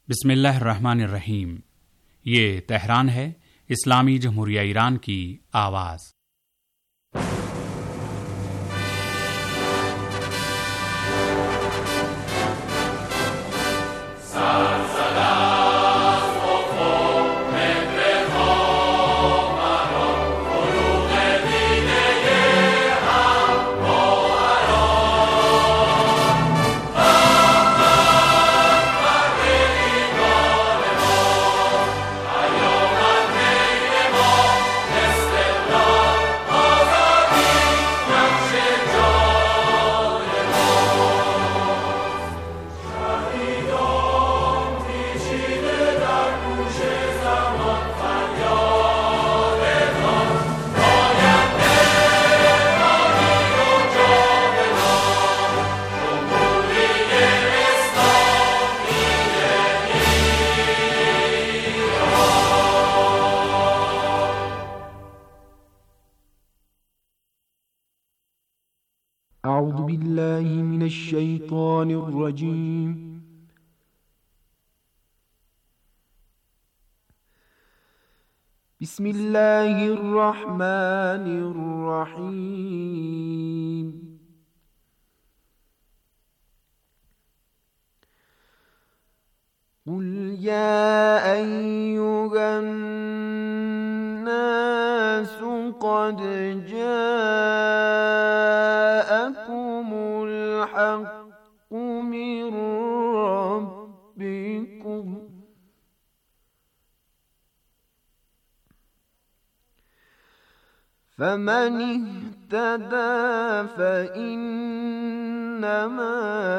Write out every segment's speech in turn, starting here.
बिस्मिल्लाहिर्रहमानिर्रहीम। ये तेहरान है, इस्लामी जमहूरिया ईरान की आवाज़। أعوذ بالله من الشيطان الرجيم. بسم الله الرحمن الرحيم. قل يا أيها الناس قد جاءكم الحق من ربكم فمن اهتدى فإنما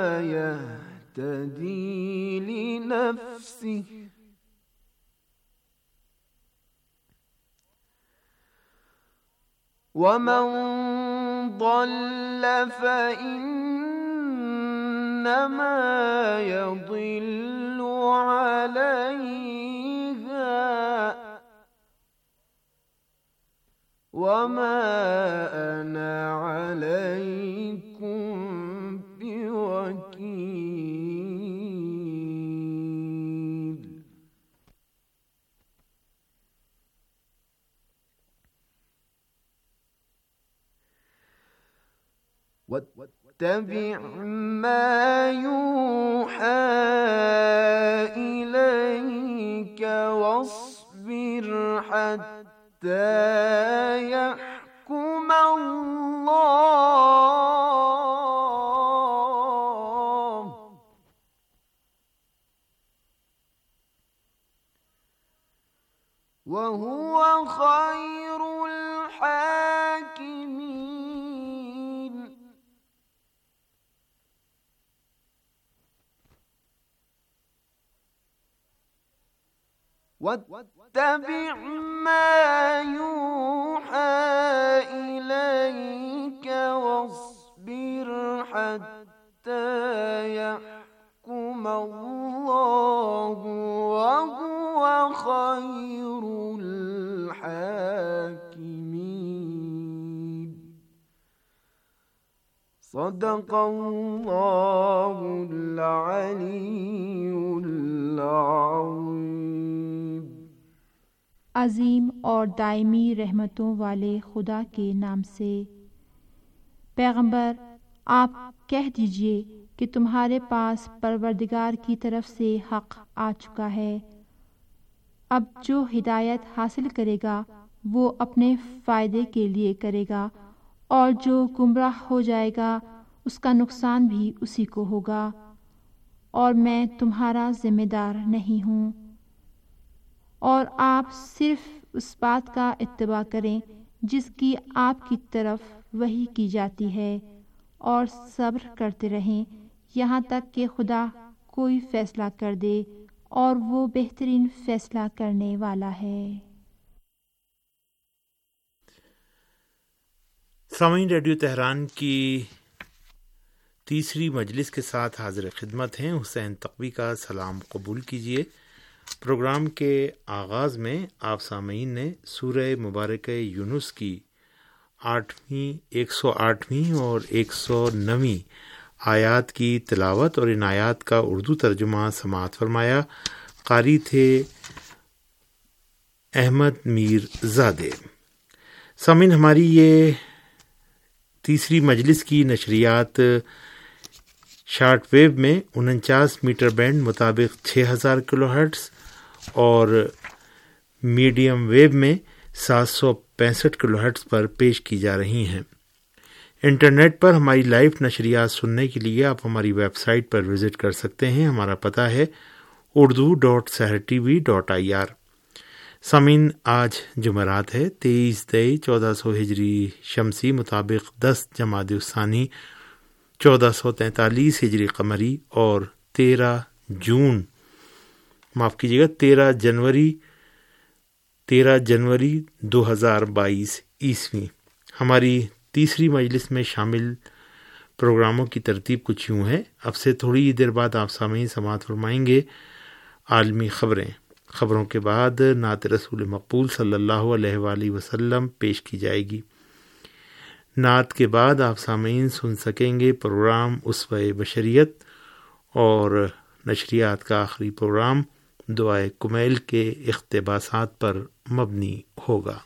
يهتدي لنفسه ومن ضل فإنما يضل عليها وما أنا عليكم بوكيل. واتبع ما يوحى إليك واصبر حتى يحكم الله وهو خير الحاكمين. واتبع ما يوحى إليك واصبر حتى يحكم الله وهو خير الحاكمين. صدق الله العلي العظيم. अजीम और दायमी रहमतों वाले खुदा के नाम से। पैगंबर, आप कह दीजिए कि तुम्हारे पास परवरदिगार की तरफ से हक़ आ चुका है। अब जो हिदायत हासिल करेगा वो अपने फ़ायदे के लिए करेगा, और जो गुमराह हो जाएगा उसका नुकसान भी उसी को होगा, और मैं तुम्हारा ज़िम्मेदार नहीं हूँ। और आप सिर्फ उस बात का इत्तिबा करें जिसकी आपकी तरफ वही की जाती है, और सब्र करते रहें यहाँ तक कि खुदा कोई फ़ैसला कर दे, और वो बेहतरीन फ़ैसला करने वाला है। सामीन, रेडियो तेहरान की तीसरी मजलिस के साथ हाजिर खिदमत हैं। हुसैन तक़वी का सलाम कबूल कीजिए। प्रोग्राम के आगाज़ में आप सामीन ने सूरह मुबारक यूनुस की 108वीं और 109वीं آیات کی تلاوت اور ان آیات کا اردو ترجمہ سماعت فرمایا۔ قاری تھے احمد میر زادے۔ سامعین، ہماری یہ تیسری مجلس کی نشریات شارٹ ویو میں 49 میٹر بینڈ مطابق 6000 کلو ہرٹز اور میڈیم ویو میں 765 کلو ہرٹز پر پیش کی جا رہی ہیں۔ انٹرنیٹ پر ہماری لائیو نشریات سننے کے لیے آپ ہماری ویب سائٹ پر وزٹ کر سکتے ہیں۔ ہمارا پتہ ہے urdu.sehrtv.ir۔ سامعین، آج جمعرات ہے، 23 مئی 1400 ہجری شمسی مطابق 10 جمادی الثانی 1443 ہجری قمری اور 13 جنوری 2022 عیسوی۔ ہماری تیسری مجلس میں شامل پروگراموں کی ترتیب کچھ یوں ہے۔ اب سے تھوڑی دیر بعد آپ سامعین سماعت فرمائیں گے عالمی خبریں۔ خبروں کے بعد نعت رسول مقبول صلی اللہ علیہ وآلہ وسلم پیش کی جائے گی۔ نعت کے بعد آپ سامعین سن سکیں گے پروگرام اسوہ بشریت، اور نشریات کا آخری پروگرام دعائے کمیل کے اقتباسات پر مبنی ہوگا۔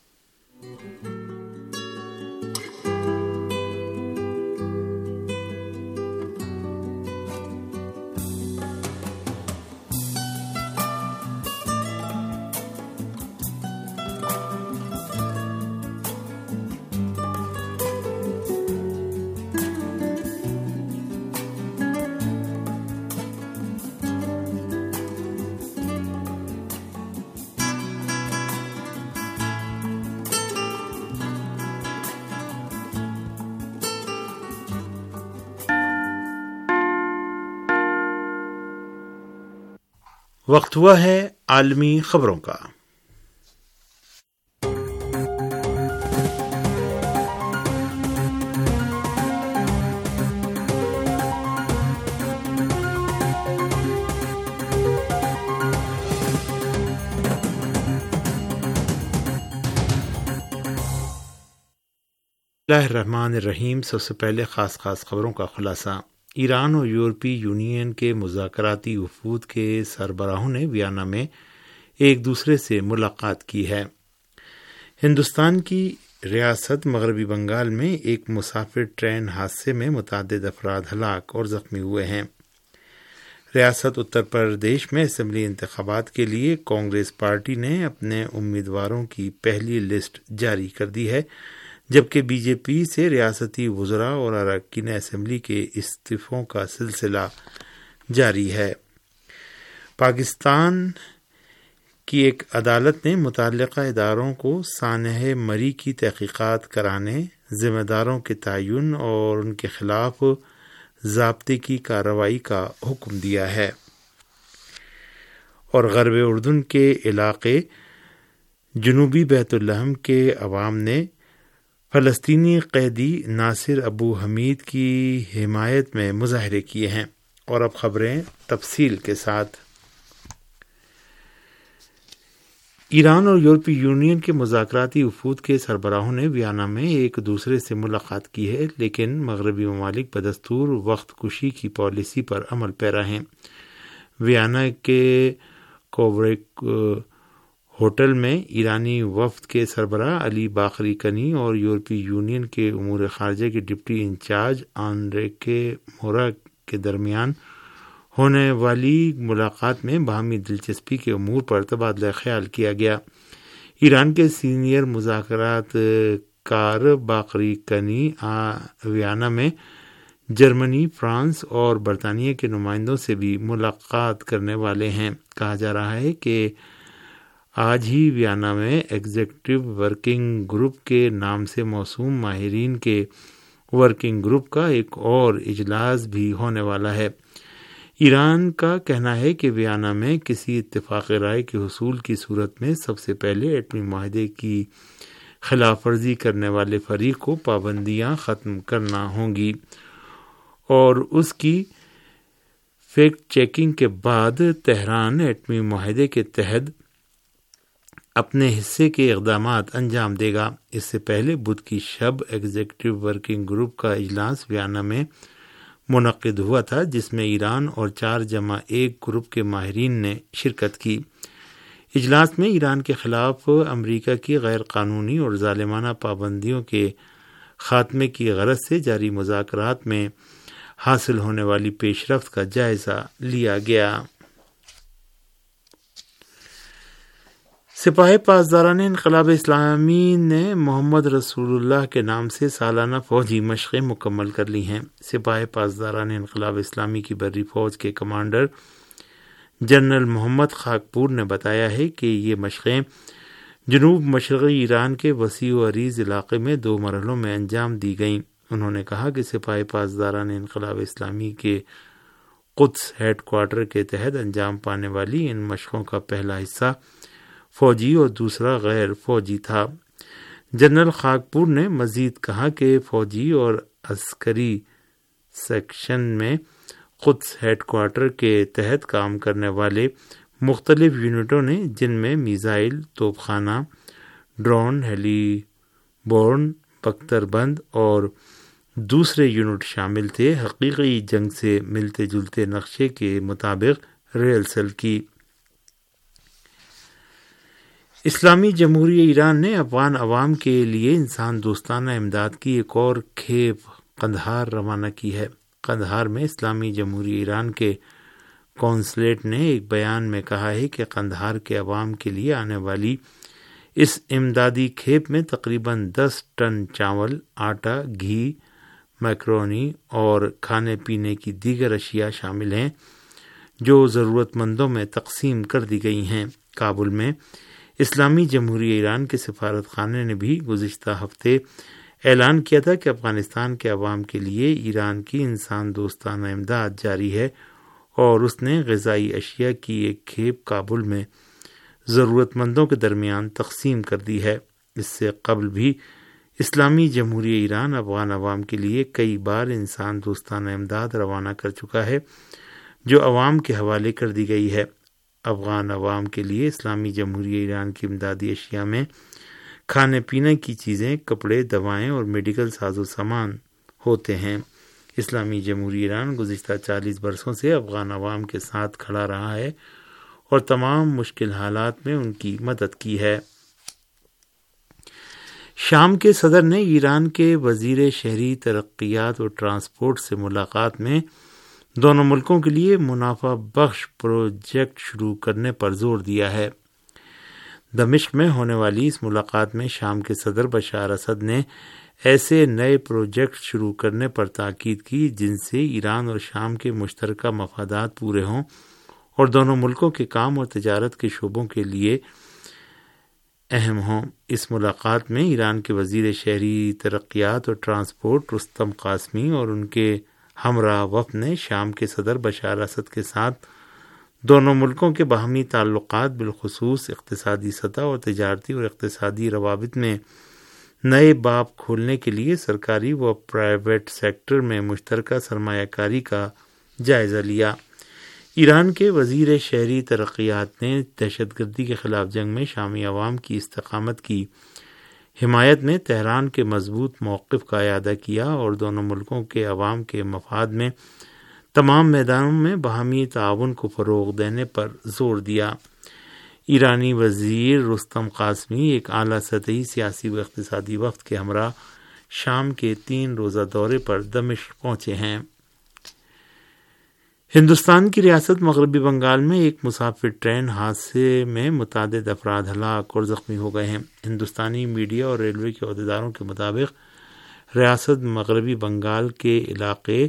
وقت ہوا ہے عالمی خبروں کا۔ اللہ الرحمن الرحیم۔ سب سے پہلے خاص خبروں کا خلاصہ۔ ایران اور یورپی یونین کے مذاکراتی وفود کے سربراہوں نے ویانا میں ایک دوسرے سے ملاقات کی ہے۔ ہندوستان کی ریاست مغربی بنگال میں ایک مسافر ٹرین حادثے میں متعدد افراد ہلاک اور زخمی ہوئے ہیں۔ ریاست اتر پردیش میں اسمبلی انتخابات کے لیے کانگریس پارٹی نے اپنے امیدواروں کی پہلی لسٹ جاری کر دی ہے، جبکہ بی جے پی سے ریاستی وزراء اور اراکین اسمبلی کے استعفوں کا سلسلہ جاری ہے۔ پاکستان کی ایک عدالت نے متعلقہ اداروں کو سانحہ مری کی تحقیقات کرانے، ذمہ داروں کے تعین اور ان کے خلاف ضابطے کی کارروائی کا حکم دیا ہے۔ اور غرب اردن کے علاقے جنوبی بیت اللحم کے عوام نے فلسطینی قیدی ناصر ابو حمید کی حمایت میں مظاہرے کیے ہیں۔ اور اب خبریں تفصیل کے ساتھ۔ ایران اور یورپی یونین کے مذاکراتی وفود کے سربراہوں نے ویانا میں ایک دوسرے سے ملاقات کی ہے، لیکن مغربی ممالک بدستور وقت کشی کی پالیسی پر عمل پیرا ہیں۔ ویانا کے کوبرک ہوٹل میں ایرانی وفد کے سربراہ علی باقری کنی اور یورپی یونین کے امور خارجہ کے ڈپٹی انچارج آنریکے مورا کے درمیان ہونے والی ملاقات میں باہمی دلچسپی کے امور پر تبادلہ خیال کیا گیا۔ ایران کے سینئر مذاکرات کار باقری کنی ویانا میں جرمنی، فرانس اور برطانیہ کے نمائندوں سے بھی ملاقات کرنے والے ہیں۔ کہا جا رہا ہے کہ آج ہی ویانا میں ایگزیکٹو ورکنگ گروپ کے نام سے موسوم ماہرین کے ورکنگ گروپ کا ایک اور اجلاس بھی ہونے والا ہے۔ ایران کا کہنا ہے کہ ویانا میں کسی اتفاق رائے کے حصول کی صورت میں سب سے پہلے ایٹمی معاہدے کی خلاف ورزی کرنے والے فریق کو پابندیاں ختم کرنا ہوں گی اور اس کی فیکٹ چیکنگ کے بعد تہران ایٹمی معاہدے کے تحت اپنے حصے کے اقدامات انجام دے گا۔ اس سے پہلے بدھ کی شب ایگزیکٹو ورکنگ گروپ کا اجلاس ویانا میں منعقد ہوا تھا، جس میں ایران اور 4+1 گروپ کے ماہرین نے شرکت کی۔ اجلاس میں ایران کے خلاف امریکہ کی غیر قانونی اور ظالمانہ پابندیوں کے خاتمے کی غرض سے جاری مذاکرات میں حاصل ہونے والی پیش رفت کا جائزہ لیا گیا۔ سپاہ پاسداران انقلاب اسلامی نے محمد رسول اللہ کے نام سے سالانہ فوجی مشقیں مکمل کر لی ہیں۔ سپاہ پاسداران انقلاب اسلامی کی بری فوج کے کمانڈر جنرل محمد خاکپور نے بتایا ہے کہ یہ مشقیں جنوب مشرقی ایران کے وسیع و عریض علاقے میں 2 مرحلوں میں انجام دی گئیں۔ انہوں نے کہا کہ سپاہ پاسداران انقلاب اسلامی کے قدس ہیڈ کوارٹر کے تحت انجام پانے والی ان مشقوں کا پہلا حصہ فوجی اور دوسرا غیر فوجی تھا۔ جنرل خاکپور نے مزید کہا کہ فوجی اور عسکری سیکشن میں قدس ہیڈ کوارٹر کے تحت کام کرنے والے مختلف یونٹوں نے، جن میں میزائل، توپ خانہ، ڈرون، ہیلی بورن، بختر بند اور دوسرے یونٹ شامل تھے، حقیقی جنگ سے ملتے جلتے نقشے کے مطابق ریہرسل کی۔ اسلامی جمہوریہ ایران نے افغان عوام کے لیے انسان دوستانہ امداد کی ایک اور کھیپ قندھار روانہ کی ہے۔ قندھار میں اسلامی جمہوریہ ایران کے کونسلیٹ نے ایک بیان میں کہا ہے کہ قندھار کے عوام کے لیے آنے والی اس امدادی کھیپ میں تقریباً 10 ٹن چاول، آٹا، گھی، میکرونی اور کھانے پینے کی دیگر اشیاء شامل ہیں، جو ضرورت مندوں میں تقسیم کر دی گئی ہیں۔ کابل میں اسلامی جمہوریہ ایران کے سفارت خانے نے بھی گزشتہ ہفتے اعلان کیا تھا کہ افغانستان کے عوام کے لیے ایران کی انسان دوستانہ امداد جاری ہے، اور اس نے غذائی اشیاء کی ایک کھیپ کابل میں ضرورت مندوں کے درمیان تقسیم کر دی ہے۔ اس سے قبل بھی اسلامی جمہوریہ ایران افغان عوام کے لیے کئی بار انسان دوستانہ امداد روانہ کر چکا ہے، جو عوام کے حوالے کر دی گئی ہے۔ افغان عوام کے لیے اسلامی جمہوریہ ایران کی امدادی اشیاء میں کھانے پینے کی چیزیں، کپڑے، دوائیں اور میڈیکل ساز و سامان ہوتے ہیں۔ اسلامی جمہوریہ ایران گزشتہ 40 برسوں سے افغان عوام کے ساتھ کھڑا رہا ہے اور تمام مشکل حالات میں ان کی مدد کی ہے۔ شام کے صدر نے ایران کے وزیر شہری ترقیات اور ٹرانسپورٹ سے ملاقات میں دونوں ملکوں کے لیے منافع بخش پروجیکٹ شروع کرنے پر زور دیا ہے۔ دمشق میں ہونے والی اس ملاقات میں شام کے صدر بشار اسد نے ایسے نئے پروجیکٹ شروع کرنے پر تاکید کی جن سے ایران اور شام کے مشترکہ مفادات پورے ہوں اور دونوں ملکوں کے کام اور تجارت کے شعبوں کے لیے اہم ہوں۔ اس ملاقات میں ایران کے وزیر شہری ترقیات اور ٹرانسپورٹ رستم قاسمی اور ان کے ہمراہ وفد نے شام کے صدر بشار اسد کے ساتھ دونوں ملکوں کے باہمی تعلقات، بالخصوص اقتصادی سطح اور تجارتی اور اقتصادی روابط میں نئے باب کھولنے کے لیے سرکاری و پرائیویٹ سیکٹر میں مشترکہ سرمایہ کاری کا جائزہ لیا۔ ایران کے وزیر شہری ترقیات نے دہشت گردی کے خلاف جنگ میں شامی عوام کی استقامت کی حمایت میں تہران کے مضبوط موقف کا اعادہ کیا اور دونوں ملکوں کے عوام کے مفاد میں تمام میدانوں میں باہمی تعاون کو فروغ دینے پر زور دیا۔ ایرانی وزیر رستم قاسمی ایک اعلیٰ سطحی سیاسی و اقتصادی وفد کے ہمراہ شام کے 3 روزہ دورے پر دمشق پہنچے ہیں۔ ہندوستان کی ریاست مغربی بنگال میں ایک مسافر ٹرین حادثے میں متعدد افراد ہلاک اور زخمی ہو گئے ہیں۔ ہندوستانی میڈیا اور ریلوے کے عہدیداروں کے مطابق ریاست مغربی بنگال کے علاقے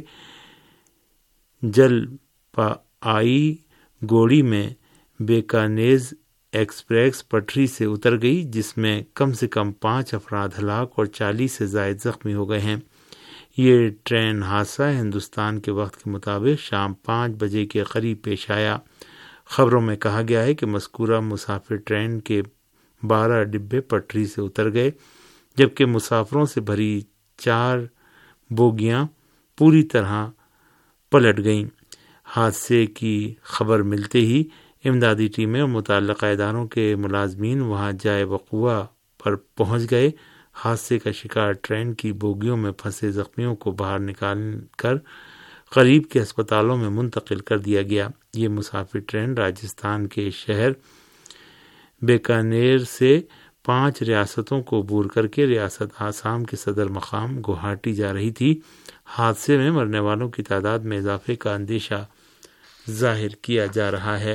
جلپائی گوڑی میں بیکانیز ایکسپریس پٹری سے اتر گئی، جس میں کم سے کم 5 افراد ہلاک اور 40 سے زائد زخمی ہو گئے ہیں۔ یہ ٹرین حادثہ ہندوستان کے وقت کے مطابق شام 5 بجے کے قریب پیش آیا۔ خبروں میں کہا گیا ہے کہ مذکورہ مسافر ٹرین کے 12 ڈبے پٹری سے اتر گئے، جبکہ مسافروں سے بھری 4 بوگیاں پوری طرح پلٹ گئیں۔ حادثے کی خبر ملتے ہی امدادی ٹیمیں اور متعلقہ اداروں کے ملازمین وہاں جائے وقوع پر پہنچ گئے۔ حادثے کا شکار ٹرین کی بوگیوں میں پھنسے زخمیوں کو باہر نکال کر قریب کے ہسپتالوں میں منتقل کر دیا گیا۔ یہ مسافر ٹرین راجستھان کے شہر بیکانیر سے 5 ریاستوں کو عبور کر کے ریاست آسام کے صدر مقام گوہاٹی جا رہی تھی۔ حادثے میں مرنے والوں کی تعداد میں اضافے کا اندیشہ ظاہر کیا جا رہا ہے۔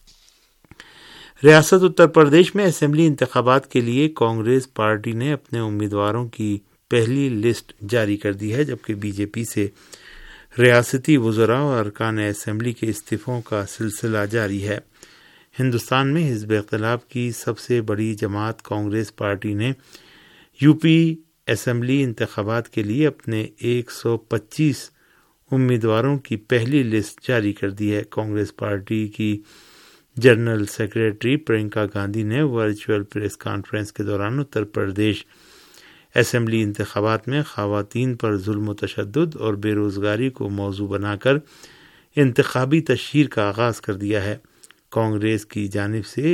ریاست اتر پردیش میں اسمبلی انتخابات کے لیے کانگریس پارٹی نے اپنے امیدواروں کی پہلی لسٹ جاری کر دی ہے، جبکہ بی جے پی سے ریاستی وزراء اور ارکان اسمبلی کے استعفوں کا سلسلہ جاری ہے۔ ہندوستان میں حزب اختلاف کی سب سے بڑی جماعت کانگریس پارٹی نے یو پی اسمبلی انتخابات کے لیے اپنے 125 امیدواروں کی پہلی لسٹ جاری کر دی ہے۔ کانگریس پارٹی کی جنرل سیکریٹری پرینکا گاندھی نے ورچوئل پریس کانفرنس کے دوران اتر پردیش اسمبلی انتخابات میں خواتین پر ظلم و تشدد اور بے روزگاری کو موضوع بنا کر انتخابی تشہیر کا آغاز کر دیا ہے۔ کانگریس کی جانب سے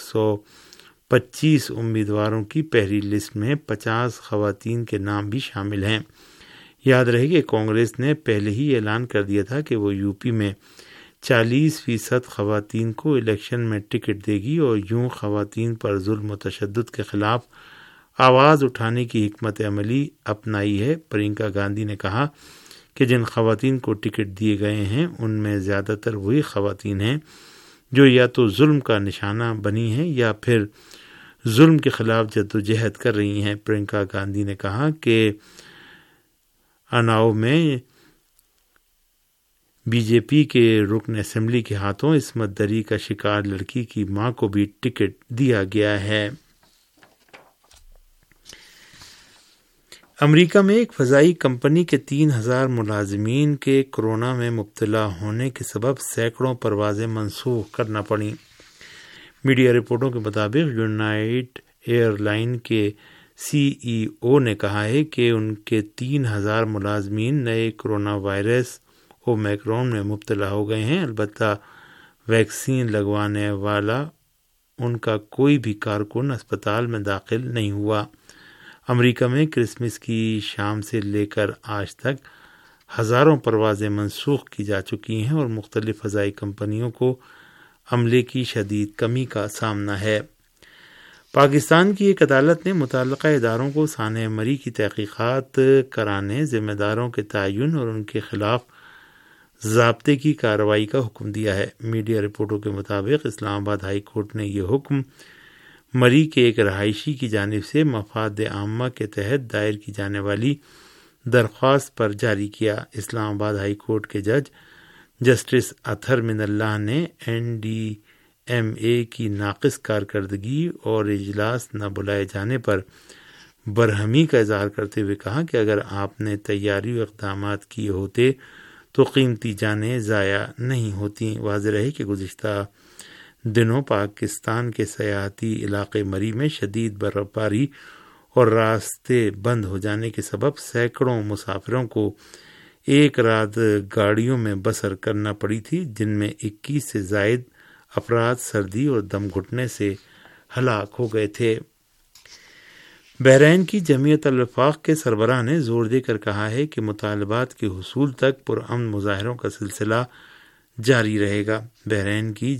125 امیدواروں کی پہلی لسٹ میں 50 خواتین کے نام بھی شامل ہیں۔ یاد رہے کہ کانگریس نے پہلے ہی اعلان کر دیا تھا کہ وہ یو پی میں 40% خواتین کو الیکشن میں ٹکٹ دے گی اور یوں خواتین پر ظلم و تشدد کے خلاف آواز اٹھانے کی حکمت عملی اپنائی ہے۔ پرینکا گاندھی نے کہا کہ جن خواتین کو ٹکٹ دیے گئے ہیں ان میں زیادہ تر وہی خواتین ہیں جو یا تو ظلم کا نشانہ بنی ہیں یا پھر ظلم کے خلاف جدوجہد کر رہی ہیں۔ پرینکا گاندھی نے کہا کہ اناؤ میں بی جے پی کے رکن اسمبلی کے ہاتھوں عصمت دری کا شکار لڑکی کی ماں کو بھی ٹکٹ دیا گیا ہے۔ امریکہ میں ایک فضائی کمپنی کے 3000 ملازمین کے کورونا میں مبتلا ہونے کے سبب سینکڑوں پروازیں منسوخ کرنا پڑیں۔ میڈیا رپورٹوں کے مطابق یونائیٹڈ ایئر لائن کے سی ای او نے کہا ہے کہ ان کے 3000 ملازمین نئے کورونا وائرس اومیکرون میں مبتلا ہو گئے ہیں۔ البتہ ویکسین لگوانے والا ان کا کوئی بھی کارکن اسپتال میں داخل نہیں ہوا۔ امریکہ میں کرسمس کی شام سے لے کر آج تک ہزاروں پروازیں منسوخ کی جا چکی ہیں اور مختلف فضائی کمپنیوں کو عملے کی شدید کمی کا سامنا ہے۔ پاکستان کی ایک عدالت نے متعلقہ اداروں کو سانحہ مری کی تحقیقات کرانے، ذمہ داروں کے تعین اور ان کے خلاف ضابطے کی کارروائی کا حکم دیا ہے۔ میڈیا رپورٹوں کے مطابق اسلام آباد ہائی کورٹ نے یہ حکم مری کے ایک رہائشی کی جانب سے مفاد عامہ کے تحت دائر کی جانے والی درخواست پر جاری کیا۔ اسلام آباد ہائی کورٹ کے جج جسٹس اطہر من اللہ نے این ڈی ایم اے کی ناقص کارکردگی اور اجلاس نہ بلائے جانے پر برہمی کا اظہار کرتے ہوئے کہا کہ اگر آپ نے تیاری و اقدامات کیے ہوتے تو قیمتی جانیں ضائع نہیں ہوتی۔ واضح رہے کہ گزشتہ دنوں پاکستان کے سیاحتی علاقے مری میں شدید برف باری اور راستے بند ہو جانے کے سبب سینکڑوں مسافروں کو ایک رات گاڑیوں میں بسر کرنا پڑی تھی، جن میں 21 سے زائد افراد سردی اور دم گھٹنے سے ہلاک ہو گئے تھے۔ بحرین کی جمعیت الوفاق کے سربراہ نے زور دے کر کہا ہے کہ مطالبات کے حصول تک پرامن مظاہروں کا سلسلہ جاری رہے گا۔ بحرین کی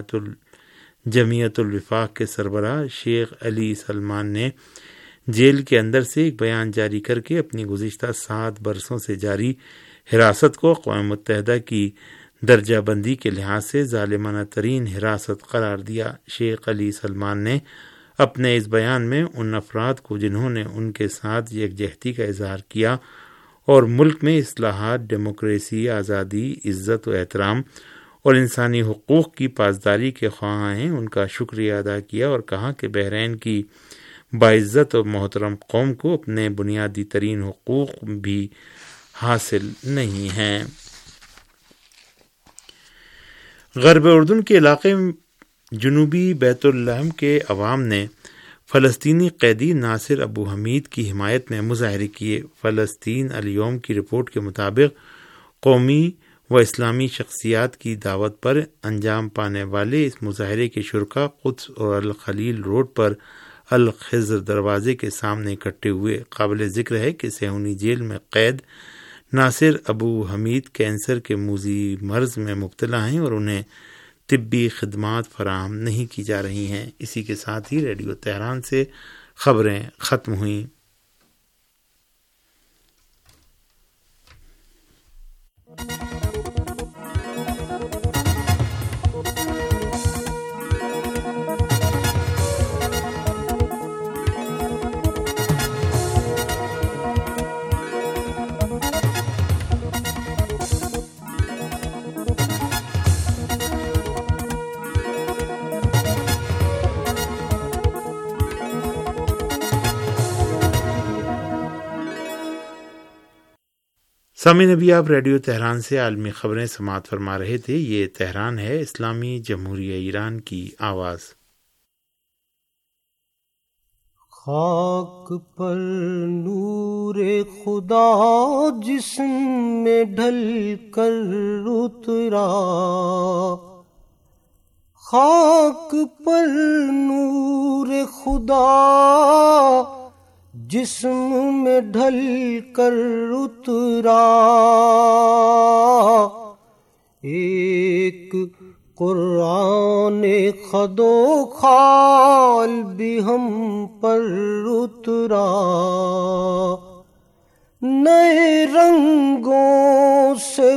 جمعیت الوفاق کے سربراہ شیخ علی سلمان نے جیل کے اندر سے ایک بیان جاری کر کے اپنی گزشتہ 7 برسوں سے جاری حراست کو اقوام متحدہ کی درجہ بندی کے لحاظ سے ظالمانہ ترین حراست قرار دیا۔ شیخ علی سلمان نے اپنے اس بیان میں ان افراد کو جنہوں نے ان کے ساتھ یکجہتی کا اظہار کیا اور ملک میں اصلاحات، ڈیموکریسی، آزادی، عزت و احترام اور انسانی حقوق کی پاسداری کے خواہاں ہیں، ان کا شکریہ ادا کیا اور کہا کہ بحرین کی باعزت اور محترم قوم کو اپنے بنیادی ترین حقوق بھی حاصل نہیں ہیں۔ غرب اردن کے علاقے جنوبی بیت اللحم کے عوام نے فلسطینی قیدی ناصر ابو حمید کی حمایت میں مظاہرے کیے۔ فلسطین الیوم کی رپورٹ کے مطابق قومی و اسلامی شخصیات کی دعوت پر انجام پانے والے اس مظاہرے کے شرکاء قدس اور الخلیل روڈ پر الخضر دروازے کے سامنے اکٹھے ہوئے۔ قابل ذکر ہے کہ صہیونی جیل میں قید ناصر ابو حمید کینسر کے موذی مرض میں مبتلا ہیں اور انہیں طبی خدمات فراہم نہیں کی جا رہی ہیں۔ اسی کے ساتھ ہی ریڈیو تہران سے خبریں ختم ہوئیں۔ سامعین، ابھی آپ ریڈیو تہران سے عالمی خبریں سماعت فرما رہے تھے۔ یہ تہران ہے، اسلامی جمہوریہ ایران کی آواز۔ خاک پر نور خدا جسم میں ڈھل کر اترا، خاک پر نور خدا جسم میں ڈھل کر اترا، ایک قرآن خد و خال بھی ہم پر اترا، نئے رنگوں سے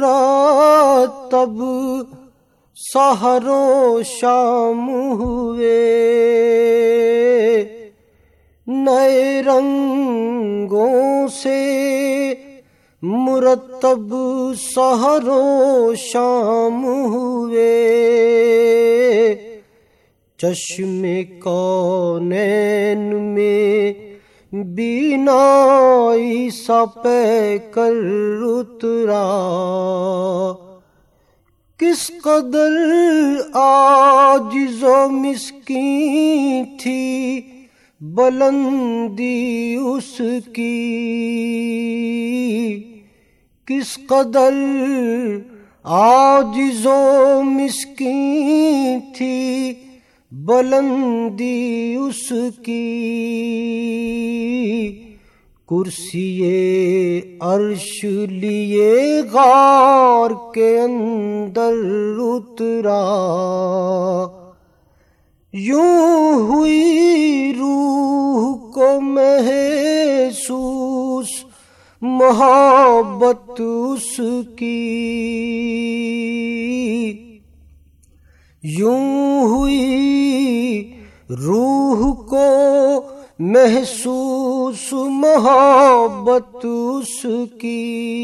مرتب سحر و شام ہوئے، نئے رنگوں سے مرتب سحر و شام ہوئے، چشم کونین میں بینائی سا پے کر اترا، کس قدر عاجز و مسکین تھی بلندی اس کی، کس قدر عاجز و مسکین تھی بلندی اس کی، کرسی عرش لیے غار کے اندر اترا، یوں ہوئی روح کو محسوس محبت اس کی، یوں ہوئی روح کو محسوس محبت اس کی،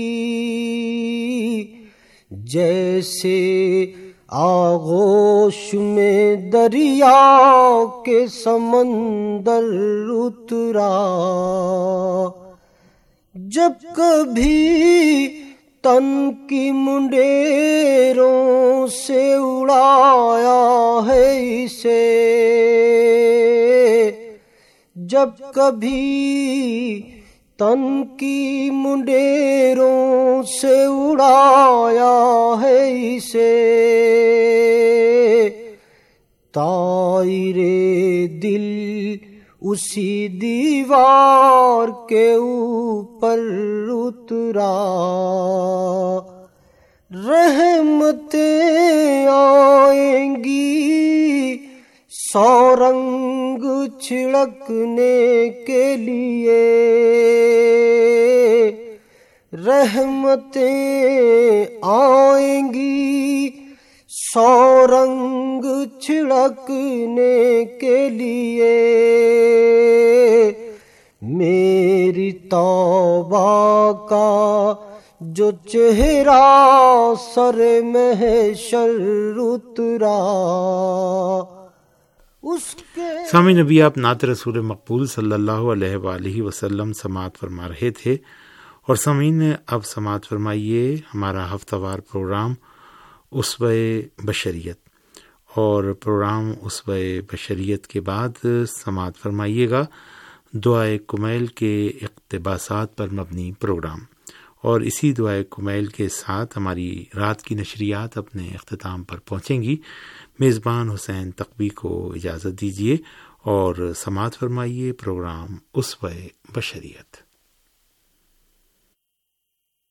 جیسے آغوش میں دریا کے سمندر اترا، جب کبھی تن کی منڈیروں سے اڑایا ہے اسے، جب کبھی تن کی منڈیروں سے اڑایا ہے اسے، طائر دل اسی دیوار کے اوپر اترا، رحمتیں آئیں گی سو رنگ چھڑکنے کے لیے، رحمتیں آئیں گی سو رنگ چھڑکنے کے لیے، میری توبہ کا جو چہرہ سر محشر اترا، سامعین، ابھی آپ نعت رسول مقبول صلی اللہ علیہ وآلہ وسلم سماعت فرما رہے تھے، اور سامعین اب سماعت فرمائیے ہمارا ہفتہ وار پروگرام اسوہ بشریت، اور پروگرام اسوہ بشریت کے بعد سماعت فرمائیے گا دعائے کمیل کے اقتباسات پر مبنی پروگرام، اور اسی دعائے کمیل کے ساتھ ہماری رات کی نشریات اپنے اختتام پر پہنچیں گی۔ میزبان حسین تقوی کو اجازت دیجیے اور سماعت فرمائیے پروگرام اسوہ بشریت۔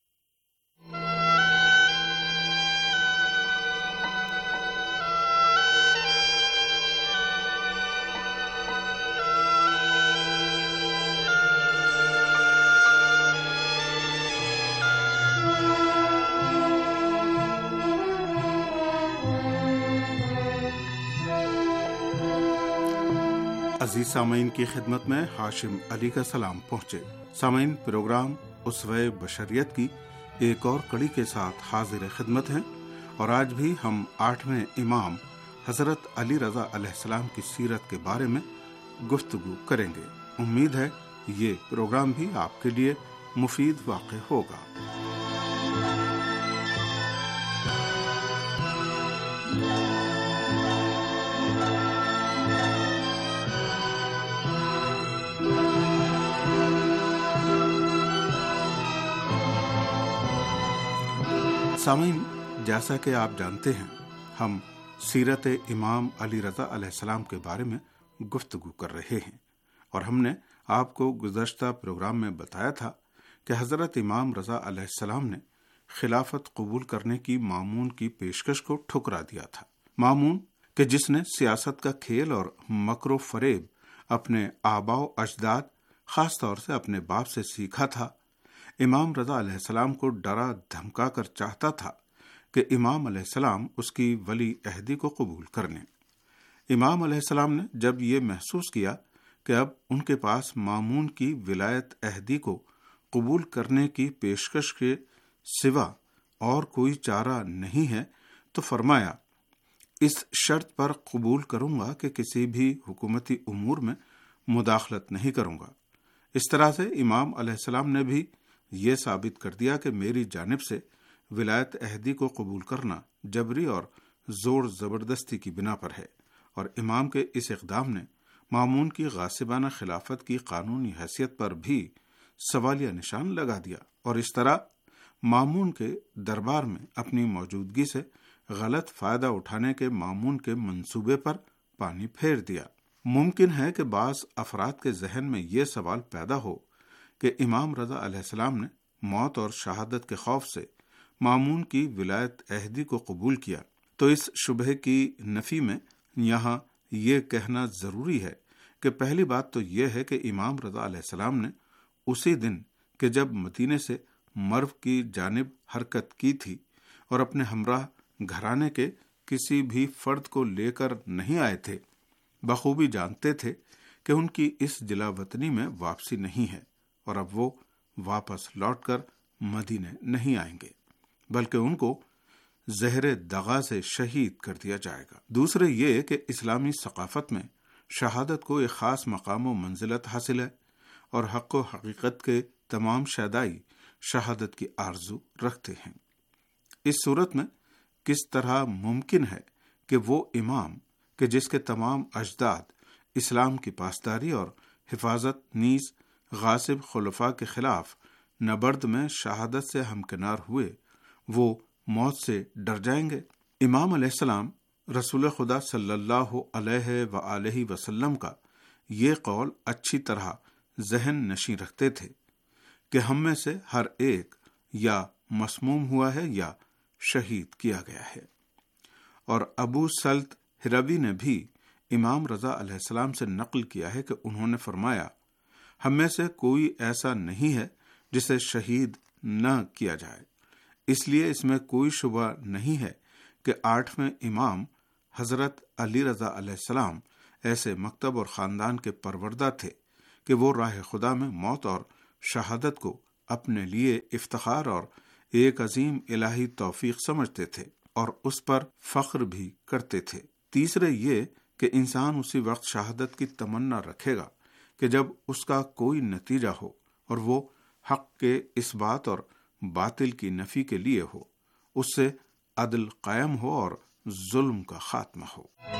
عزیز سامعین کی خدمت میں ہاشم علی کا سلام پہنچے۔ سامعین، پروگرام اسوہ بشریت کی ایک اور کڑی کے ساتھ حاضر خدمت ہیں، اور آج بھی ہم 8ویں امام حضرت علی رضا علیہ السلام کی سیرت کے بارے میں گفتگو کریں گے۔ امید ہے یہ پروگرام بھی آپ کے لیے مفید واقع ہوگا۔ سامعین، جیسا کہ آپ جانتے ہیں، ہم سیرت امام علی رضا علیہ السلام کے بارے میں گفتگو کر رہے ہیں، اور ہم نے آپ کو گزشتہ پروگرام میں بتایا تھا کہ حضرت امام رضا علیہ السلام نے خلافت قبول کرنے کی مامون کی پیشکش کو ٹھکرا دیا تھا۔ مامون کہ جس نے سیاست کا کھیل اور مکر و فریب اپنے آباء و اجداد، خاص طور سے اپنے باپ سے سیکھا تھا، امام رضا علیہ السلام کو ڈرا دھمکا کر چاہتا تھا کہ امام علیہ السلام اس کی ولی عہدی کو قبول کرنے۔ امام علیہ السلام نے جب یہ محسوس کیا کہ اب ان کے پاس مامون کی ولایت عہدی کو قبول کرنے کی پیشکش کے سوا اور کوئی چارہ نہیں ہے، تو فرمایا، اس شرط پر قبول کروں گا کہ کسی بھی حکومتی امور میں مداخلت نہیں کروں گا۔ اس طرح سے امام علیہ السلام نے بھی یہ ثابت کر دیا کہ میری جانب سے ولایت عہدی کو قبول کرنا جبری اور زور زبردستی کی بنا پر ہے، اور امام کے اس اقدام نے مامون کی غاصبانہ خلافت کی قانونی حیثیت پر بھی سوالیہ نشان لگا دیا، اور اس طرح مامون کے دربار میں اپنی موجودگی سے غلط فائدہ اٹھانے کے مامون کے منصوبے پر پانی پھیر دیا۔ ممکن ہے کہ بعض افراد کے ذہن میں یہ سوال پیدا ہو کہ امام رضا علیہ السلام نے موت اور شہادت کے خوف سے مامون کی ولایت عہدی کو قبول کیا، تو اس شبہ کی نفی میں یہاں یہ کہنا ضروری ہے کہ پہلی بات تو یہ ہے کہ امام رضا علیہ السلام نے اسی دن کہ جب مدینے سے مرو کی جانب حرکت کی تھی اور اپنے ہمراہ گھرانے کے کسی بھی فرد کو لے کر نہیں آئے تھے، بخوبی جانتے تھے کہ ان کی اس جلا وطنی میں واپسی نہیں ہے، اور اب وہ واپس لوٹ کر مدینے نہیں آئیں گے، بلکہ ان کو زہر دغا سے شہید کر دیا جائے گا۔ دوسرے یہ کہ اسلامی ثقافت میں شہادت کو ایک خاص مقام و منزلت حاصل ہے، اور حق و حقیقت کے تمام شہدائی شہادت کی آرزو رکھتے ہیں۔ اس صورت میں کس طرح ممکن ہے کہ وہ امام کہ جس کے تمام اجداد اسلام کی پاسداری اور حفاظت نیز غاصب خلفاء کے خلاف نبرد میں شہادت سے ہمکنار ہوئے، وہ موت سے ڈر جائیں گے؟ امام علیہ السلام رسول خدا صلی اللہ علیہ وآلہ وسلم کا یہ قول اچھی طرح ذہن نشین رکھتے تھے کہ ہم میں سے ہر ایک یا مسموم ہوا ہے یا شہید کیا گیا ہے۔ اور ابو سلط ہروی نے بھی امام رضا علیہ السلام سے نقل کیا ہے کہ انہوں نے فرمایا، ہم میں سے کوئی ایسا نہیں ہے جسے شہید نہ کیا جائے، اس لیے اس میں کوئی شبہ نہیں ہے کہ 8ویں امام حضرت علی رضا علیہ السلام ایسے مکتب اور خاندان کے پروردہ تھے کہ وہ راہ خدا میں موت اور شہادت کو اپنے لیے افتخار اور ایک عظیم الہی توفیق سمجھتے تھے، اور اس پر فخر بھی کرتے تھے۔ تیسرے یہ کہ انسان اسی وقت شہادت کی تمنا رکھے گا کہ جب اس کا کوئی نتیجہ ہو اور وہ حق کے اس بات اور باطل کی نفی کے لیے ہو، اس سے عدل قائم ہو اور ظلم کا خاتمہ ہو۔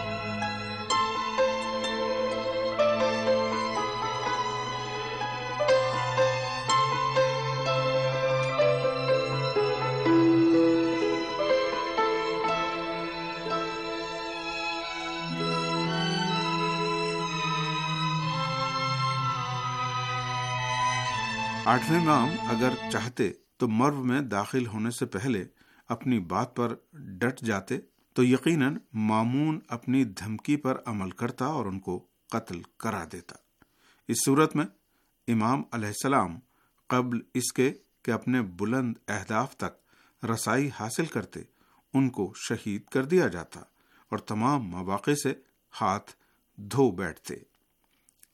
8ویں امام اگر چاہتے تو مرو میں داخل ہونے سے پہلے اپنی بات پر ڈٹ جاتے تو یقیناً مامون اپنی دھمکی پر عمل کرتا اور ان کو قتل کرا دیتا۔ اس صورت میں امام علیہ السلام قبل اس کے کہ اپنے بلند اہداف تک رسائی حاصل کرتے ان کو شہید کر دیا جاتا اور تمام مواقع سے ہاتھ دھو بیٹھتے۔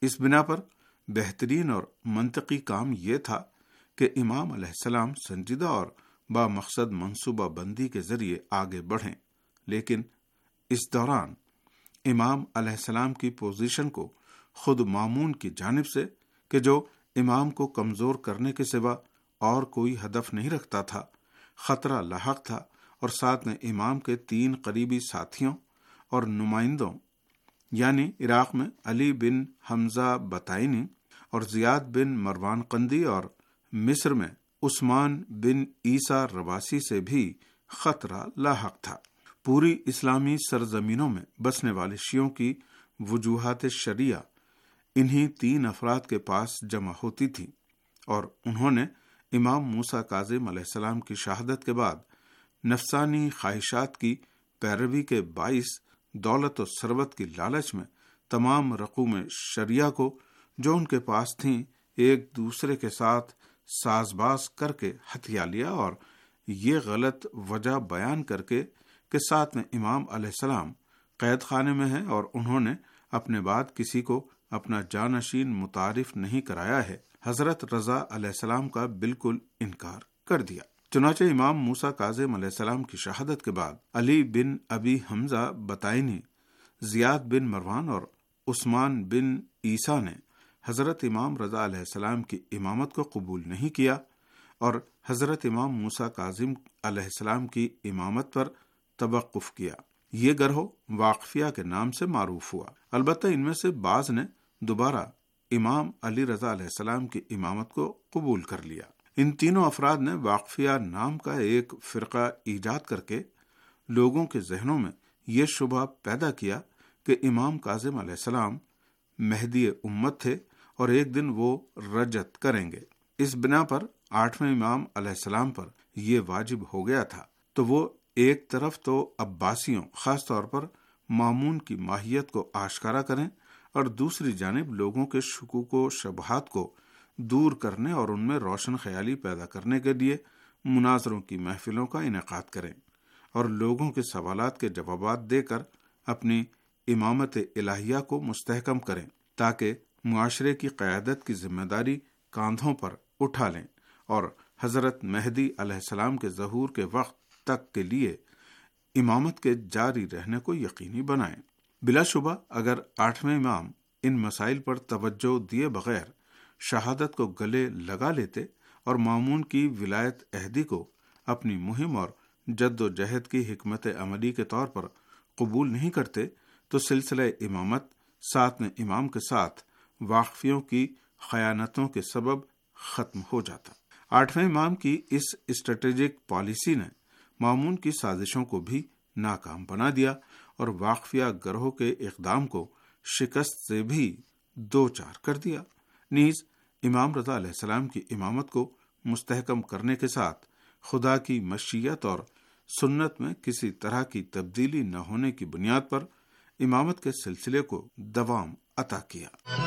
اس بنا پر بہترین اور منطقی کام یہ تھا کہ امام علیہ السلام سنجیدہ اور با مقصد منصوبہ بندی کے ذریعے آگے بڑھیں، لیکن اس دوران امام علیہ السلام کی پوزیشن کو خود مامون کی جانب سے، کہ جو امام کو کمزور کرنے کے سوا اور کوئی ہدف نہیں رکھتا تھا، خطرہ لاحق تھا، اور ساتھ میں امام کے 3 قریبی ساتھیوں اور نمائندوں یعنی عراق میں علی بن حمزہ بطائنی اور زیاد بن مروان قندی، اور مصر میں عثمان بن عیسیٰ رواسی سے بھی خطرہ لاحق تھا۔ پوری اسلامی سرزمینوں میں بسنے والے شیعوں کی وجوہات شرعیہ انہی 3 افراد کے پاس جمع ہوتی تھی، اور انہوں نے امام موسیٰ کاظم علیہ السلام کی شہادت کے بعد نفسانی خواہشات کی پیروی کے باعث دولت و ثروت کی لالچ میں تمام رقوم شرعیہ کو جو ان کے پاس تھیں ایک دوسرے کے ساتھ ساز باز کر کے ہتھیا لیا، اور یہ غلط وجہ بیان کر کے کہ ساتھ میں امام علیہ السلام قید خانے میں ہیں اور انہوں نے اپنے بعد کسی کو اپنا جانشین متعارف نہیں کرایا ہے، حضرت رضا علیہ السلام کا بالکل انکار کر دیا۔ چنانچہ امام موسیٰ کاظم علیہ السلام کی شہادت کے بعد علی بن ابی حمزہ بطائنی، زیاد بن مروان اور عثمان بن عیسیٰ نے حضرت امام رضا علیہ السلام کی امامت کو قبول نہیں کیا اور حضرت امام موسیٰ کاظم علیہ السلام کی امامت پر توقف کیا۔ یہ گروہ واقفیہ کے نام سے معروف ہوا۔ البتہ ان میں سے بعض نے دوبارہ امام علی رضا علیہ السلام کی امامت کو قبول کر لیا۔ ان تینوں افراد نے واقفیہ نام کا ایک فرقہ ایجاد کر کے لوگوں کے ذہنوں میں یہ شبہ پیدا کیا کہ امام کاظم علیہ السلام مہدی امت تھے اور ایک دن وہ رجت کریں گے۔ اس بنا پر 8ویں امام علیہ السلام پر یہ واجب ہو گیا تھا، تو وہ ایک طرف تو عباسیوں خاص طور پر مامون کی ماہیت کو آشکارا کریں اور دوسری جانب لوگوں کے شکوک و شبہات کو دور کرنے اور ان میں روشن خیالی پیدا کرنے کے لیے مناظروں کی محفلوں کا انعقاد کریں اور لوگوں کے سوالات کے جوابات دے کر اپنی امامت الہیہ کو مستحکم کریں، تاکہ معاشرے کی قیادت کی ذمہ داری کاندھوں پر اٹھا لیں اور حضرت مہدی علیہ السلام کے ظہور کے وقت تک کے لیے امامت کے جاری رہنے کو یقینی بنائیں۔ بلا شبہ اگر 8ویں امام ان مسائل پر توجہ دیے بغیر شہادت کو گلے لگا لیتے اور مامون کی ولایت عہدی کو اپنی مہم اور جد و جہد کی حکمت عملی کے طور پر قبول نہیں کرتے تو سلسلہ امامت 7ویں امام کے ساتھ واقفیوں کی خیانتوں کے سبب ختم ہو جاتا۔ 8ویں امام کی اس اسٹریٹجک پالیسی نے مامون کی سازشوں کو بھی ناکام بنا دیا اور واقفیہ گروہ کے اقدام کو شکست سے بھی دوچار کر دیا۔ نیز امام رضا علیہ السلام کی امامت کو مستحکم کرنے کے ساتھ خدا کی مشیت اور سنت میں کسی طرح کی تبدیلی نہ ہونے کی بنیاد پر امامت کے سلسلے کو دوام عطا کیا۔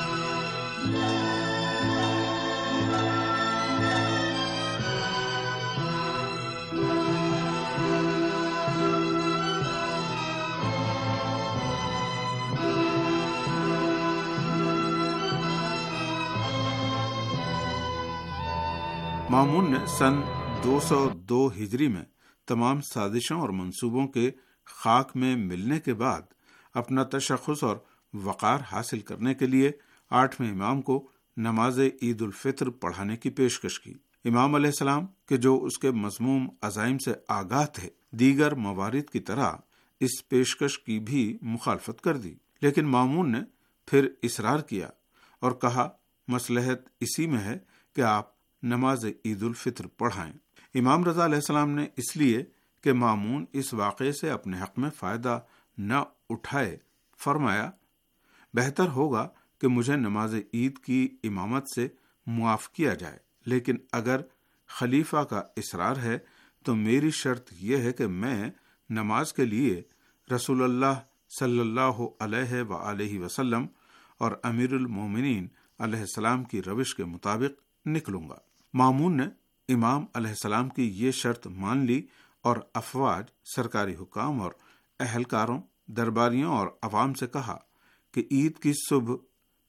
مامون نے سن 202 ہجری میں تمام سازشوں اور منصوبوں کے خاک میں ملنے کے بعد اپنا تشخص اور وقار حاصل کرنے کے لیے 8ویں امام کو نماز عید الفطر پڑھانے کی پیشکش کی۔ امام علیہ السلام کہ جو اس کے مذموم عزائم سے آگاہ تھے، دیگر موارد کی طرح اس پیشکش کی بھی مخالفت کر دی، لیکن مامون نے پھر اصرار کیا اور کہا مصلحت اسی میں ہے کہ آپ نماز عید الفطر پڑھائیں۔ امام رضا علیہ السلام نے اس لیے کہ مامون اس واقعے سے اپنے حق میں فائدہ نہ اٹھائے فرمایا، بہتر ہوگا کہ مجھے نماز عید کی امامت سے معاف کیا جائے، لیکن اگر خلیفہ کا اصرار ہے تو میری شرط یہ ہے کہ میں نماز کے لیے رسول اللہ صلی اللہ علیہ وآلہ وسلم اور امیر المومنین علیہ السلام کی روش کے مطابق نکلوں گا۔ مامون نے امام علیہ السلام کی یہ شرط مان لی اور افواج، سرکاری حکام اور اہلکاروں، درباریوں اور عوام سے کہا کہ عید کی صبح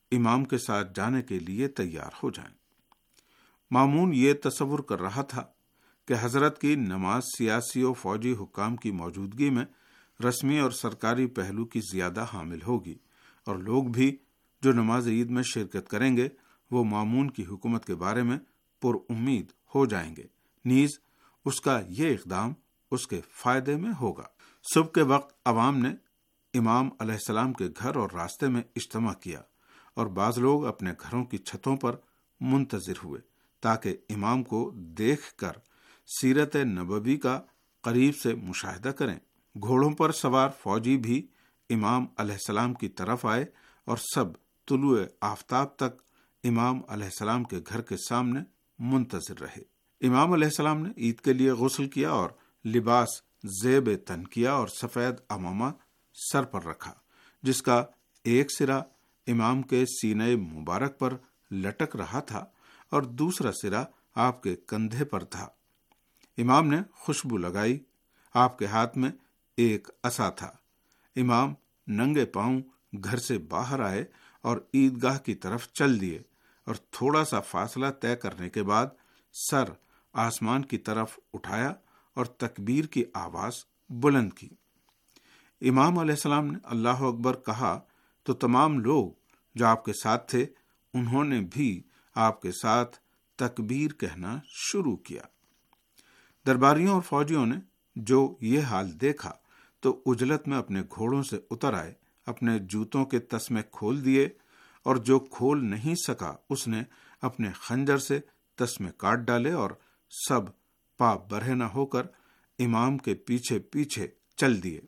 امام کے ساتھ جانے کے لیے تیار ہو جائیں۔ مامون یہ تصور کر رہا تھا کہ حضرت کی نماز سیاسی و فوجی حکام کی موجودگی میں رسمی اور سرکاری پہلو کی زیادہ حامل ہوگی، اور لوگ بھی جو نماز عید میں شرکت کریں گے وہ مامون کی حکومت کے بارے میں پر امید ہو جائیں گے، نیز اس کا یہ اقدام اس کے فائدے میں ہوگا۔ صبح کے وقت عوام نے امام علیہ السلام کے گھر اور راستے میں اجتماع کیا، اور بعض لوگ اپنے گھروں کی چھتوں پر منتظر ہوئے تاکہ امام کو دیکھ کر سیرت نبوی کا قریب سے مشاہدہ کریں۔ گھوڑوں پر سوار فوجی بھی امام علیہ السلام کی طرف آئے اور سب طلوع آفتاب تک امام علیہ السلام کے گھر کے سامنے منتظر رہے۔ امام علیہ السلام نے عید کے لیے غسل کیا اور لباس زیب تن کیا اور سفید عمامہ سر پر رکھا، جس کا ایک سرا امام کے سینے مبارک پر لٹک رہا تھا اور دوسرا سرا آپ کے کندھے پر تھا۔ امام نے خوشبو لگائی، آپ کے ہاتھ میں ایک عصا تھا۔ امام ننگے پاؤں گھر سے باہر آئے اور عیدگاہ کی طرف چل دیے، اور تھوڑا سا فاصلہ طے کرنے کے بعد سر آسمان کی طرف اٹھایا اور تکبیر کی آواز بلند کی۔ امام علیہ السلام نے اللہ اکبر کہا تو تمام لوگ جو آپ کے ساتھ تھے انہوں نے بھی آپ کے ساتھ تکبیر کہنا شروع کیا۔ درباریوں اور فوجیوں نے جو یہ حال دیکھا تو عجلت میں اپنے گھوڑوں سے اتر آئے، اپنے جوتوں کے تسمے کھول دیے، اور جو کھول نہیں سکا اس نے اپنے خنجر سے تسمے کاٹ ڈالے، اور سب پا برہنہ ہو کر امام کے پیچھے پیچھے چل دیے۔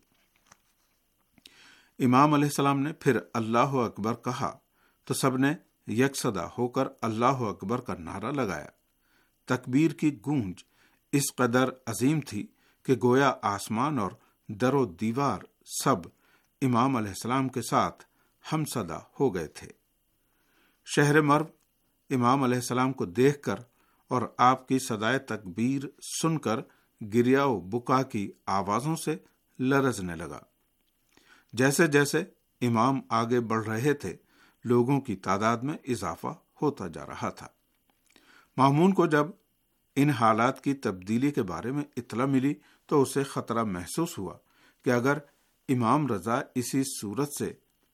امام علیہ السلام نے پھر اللہ اکبر کہا تو سب نے یکصدا ہو کر اللہ اکبر کا نعرہ لگایا۔ تکبیر کی گونج اس قدر عظیم تھی کہ گویا آسمان اور در و دیوار سب امام علیہ السلام کے ساتھ ہم صدا ہو گئے تھے۔ شہر مرو امام علیہ السلام کو دیکھ کر اور آپ کی صدائے تکبیر سن کر گریا و بکا کی آوازوں سے لرزنے لگا۔ جیسے جیسے امام آگے بڑھ رہے تھے لوگوں کی تعداد میں اضافہ ہوتا جا رہا تھا۔ مامون کو جب ان حالات کی تبدیلی کے بارے میں اطلاع ملی تو اسے خطرہ محسوس ہوا کہ اگر امام رضا اسی صورت سے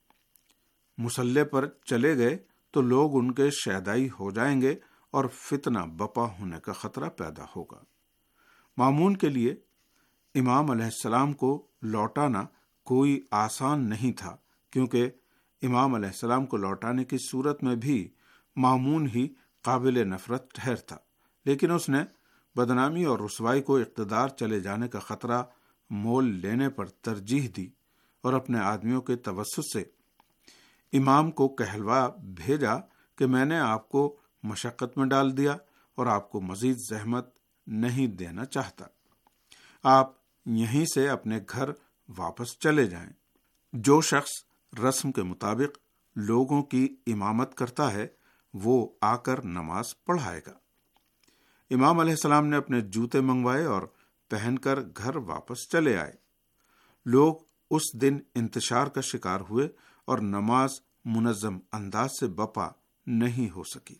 مصلی پر چلے گئے تو لوگ ان کے شیدائی ہو جائیں گے اور فتنہ بپا ہونے کا خطرہ پیدا ہوگا۔ مامون کے لیے امام علیہ السلام کو لوٹانا کوئی آسان نہیں تھا، کیونکہ امام علیہ السلام کو لوٹانے کی صورت میں بھی مامون ہی قابل نفرت ٹھہرتا، لیکن اس نے بدنامی اور رسوائی کو اقتدار چلے جانے کا خطرہ مول لینے پر ترجیح دی اور اپنے آدمیوں کے توسط سے امام کو کہلوا بھیجا کہ میں نے آپ کو مشقت میں ڈال دیا اور آپ کو مزید زحمت نہیں دینا چاہتا، آپ یہیں سے اپنے گھر واپس چلے جائیں۔ جو شخص رسم کے مطابق لوگوں کی امامت کرتا ہے وہ آ کر نماز پڑھائے گا۔ امام علیہ السلام نے اپنے جوتے منگوائے اور پہن کر گھر واپس چلے آئے۔ لوگ اس دن انتشار کا شکار ہوئے اور نماز منظم انداز سے بپا نہیں ہو سکی۔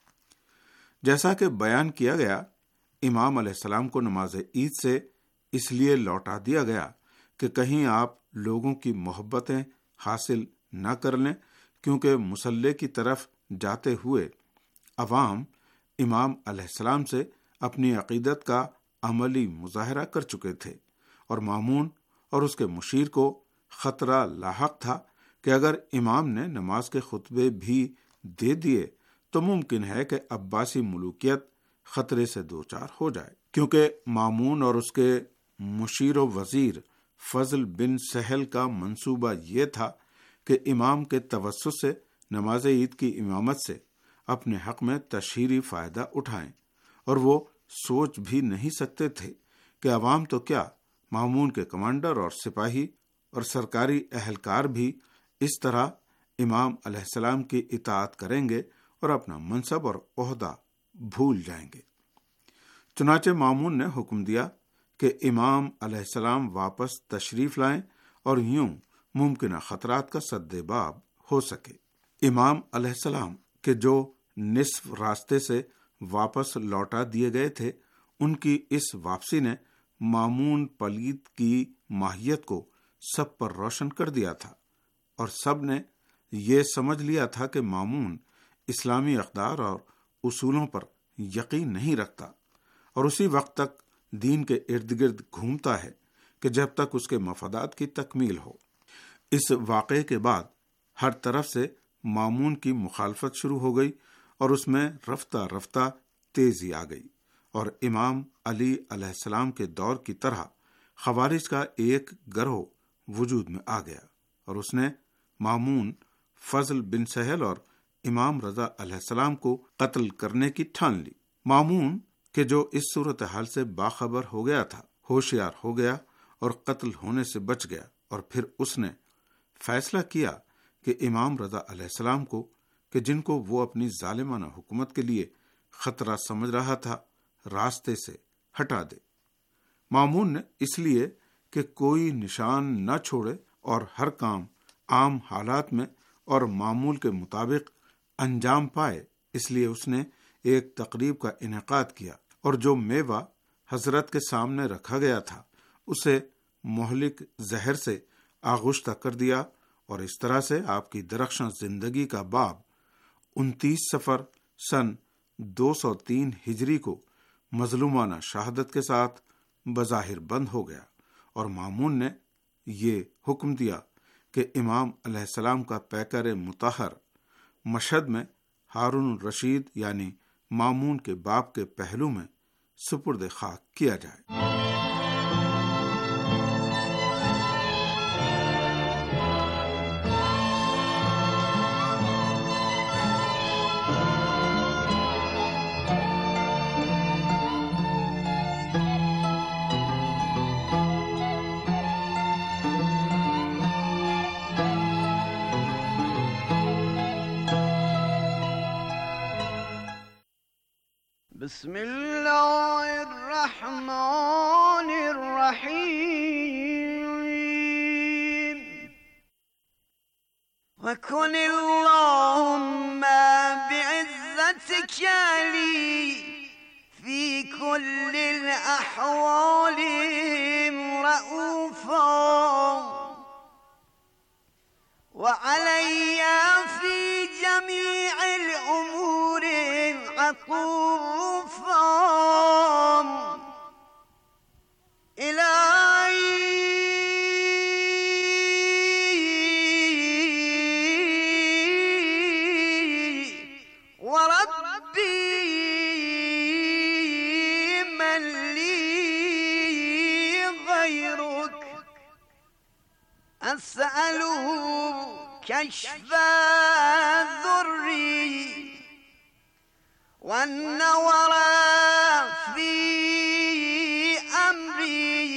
جیسا کہ بیان کیا گیا، امام علیہ السلام کو نماز عید سے اس لیے لوٹا دیا گیا کہ کہیں آپ لوگوں کی محبتیں حاصل نہ کر لیں، کیونکہ مصلی کی طرف جاتے ہوئے عوام امام علیہ السلام سے اپنی عقیدت کا عملی مظاہرہ کر چکے تھے، اور مامون اور اس کے مشیر کو خطرہ لاحق تھا کہ اگر امام نے نماز کے خطبے بھی دے دیے تو ممکن ہے کہ عباسی ملوکیت خطرے سے دوچار ہو جائے، کیونکہ مامون اور اس کے مشیر و وزیر فضل بن سہل کا منصوبہ یہ تھا کہ امام کے توسط سے نماز عید کی امامت سے اپنے حق میں تشہیری فائدہ اٹھائیں، اور وہ سوچ بھی نہیں سکتے تھے کہ عوام تو کیا، مامون کے کمانڈر اور سپاہی اور سرکاری اہلکار بھی اس طرح امام علیہ السلام کی اطاعت کریں گے اور اپنا منصب اور عہدہ بھول جائیں گے۔ چنانچہ مامون نے حکم دیا کہ امام علیہ السلام واپس تشریف لائیں اور یوں ممکنہ خطرات کا سد باب ہو سکے۔ امام علیہ السلام کے جو نصف راستے سے واپس لوٹا دیے گئے تھے، ان کی اس واپسی نے مامون پلید کی ماہیت کو سب پر روشن کر دیا تھا، اور سب نے یہ سمجھ لیا تھا کہ مامون اسلامی اقدار اور اصولوں پر یقین نہیں رکھتا، اور اسی وقت تک دین کے ارد گرد گھومتا ہے کہ جب تک اس کے مفادات کی تکمیل ہو۔ اس واقعے کے بعد ہر طرف سے مامون کی مخالفت شروع ہو گئی، اور اس میں رفتہ رفتہ تیزی آ گئی، اور امام علی علیہ السلام کے دور کی طرح خوارج کا ایک گروہ وجود میں آ گیا، اور اس نے مامون، فضل بن سہل اور امام رضا علیہ السلام کو قتل کرنے کی ٹھان لی۔ مامون کہ جو اس صورتحال سے باخبر ہو گیا تھا، ہوشیار ہو گیا اور قتل ہونے سے بچ گیا، اور پھر اس نے فیصلہ کیا کہ امام رضا علیہ السلام کو، کہ جن کو وہ اپنی ظالمانہ حکومت کے لیے خطرہ سمجھ رہا تھا، راستے سے ہٹا دے۔ مامون نے اس لیے کہ کوئی نشان نہ چھوڑے اور ہر کام عام حالات میں اور معمول کے مطابق انجام پائے، اس لیے اس نے ایک تقریب کا انعقاد کیا، اور جو میوہ حضرت کے سامنے رکھا گیا تھا اسے مہلک زہر سے آغشتہ کر دیا، اور اس طرح سے آپ کی درخشاں زندگی کا باب 29 صفر سن 203 ہجری کو مظلومانہ شہادت کے ساتھ بظاہر بند ہو گیا، اور مامون نے یہ حکم دیا کہ امام علیہ السلام کا پیکر مطہر مشہد میں ہارون الرشید یعنی مامون کے باپ کے پہلو میں سپرد خاک کیا جائے۔ بسم اللہ الرحمن الرحیم وکن اللہم بعزتک لی فی کل الاحوال رؤوفا وعلی فی جمیع الامور عطوفا أسأله كشف ذري والنور في أمري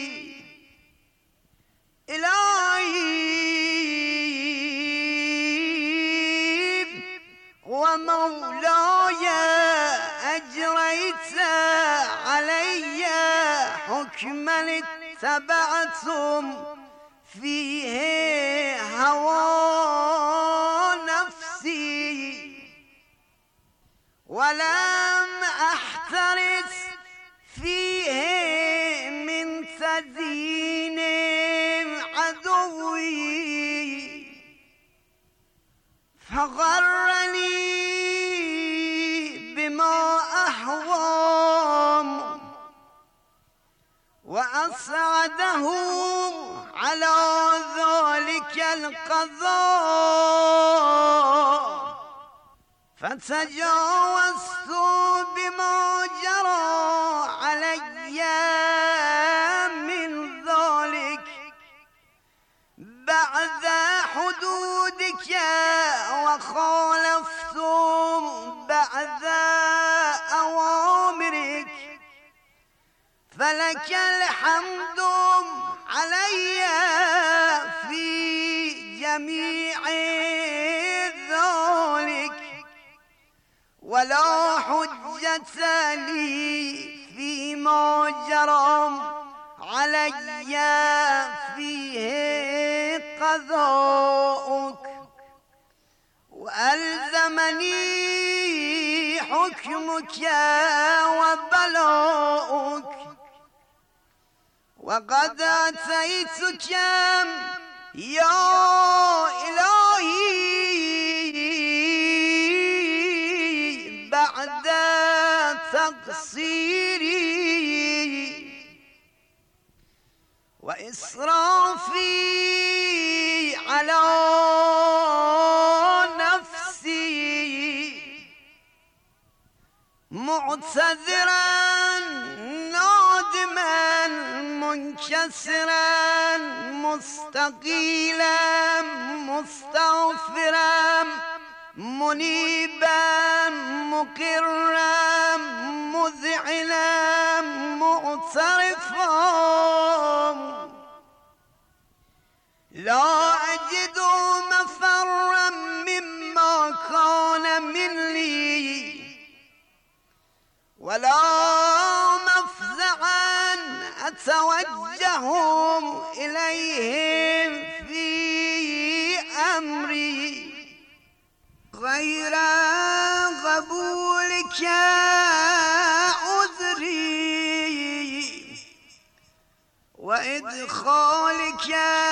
إلهي ومولاي أجريت علي حكما اتبعتم فيه هوى نفسي ولم أحترس فيه من تدين عدوي فغرني بما أهوام وأسعده على ذلك القضاء فتجاوزت بما جرى علي من ذلك بعد حدودك وخالفت بعد أوامرك فلك الحمد علي في جميع ذلك ولا حجة لي فيما جرى علي فيه قضاؤك وأل حكمك وبلاؤك وقد أتيتك يا إلهي بعد تقصيري وإسرافي على نفسي معتذرا نادما منكسرا مستقيلا مستغفرا منيبا مقرا مذعنا معترفا لا أجد مفرا مما كان مني ولا مفزعا أتوجه إليهم في أمري غير قبولك عذري وإدخالك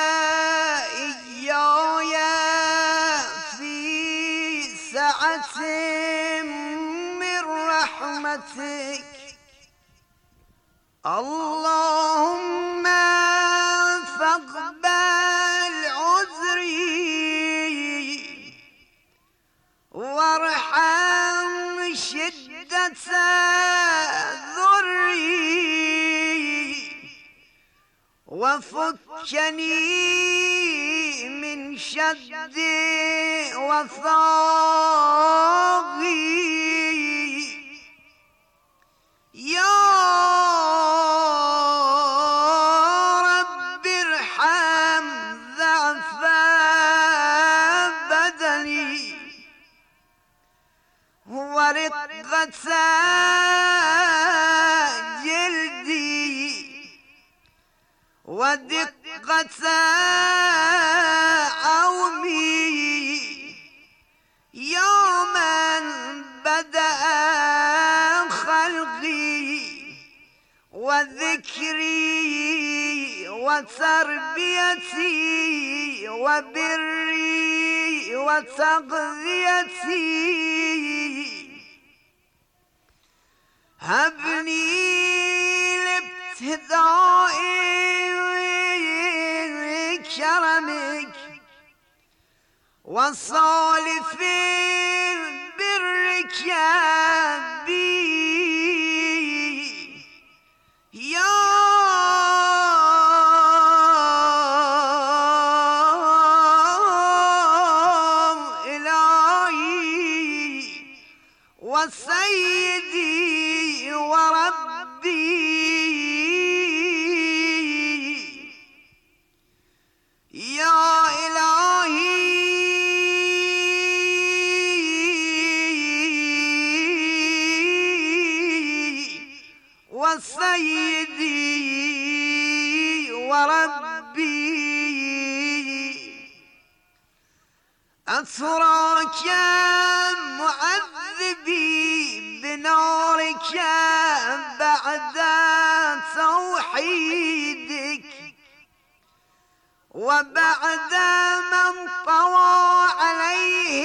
إياي في سعة من رحمتك اللهم فاقبل عذري وارحم شدة ذري وفكني من شد وثاقي يا رب ارحم ضعف بدني ورقة جلدي ودقة عومي يا من بدأ خلقي وذكري وتربيتي وبري وتغذيتي هبني لابتداء كرمك وصالف برك بي يا إلهي وسيدي وربي يا إلهي وسيدي وربي أتراك معذبي بنارك بعد توحيدك وبعد من طوى عليه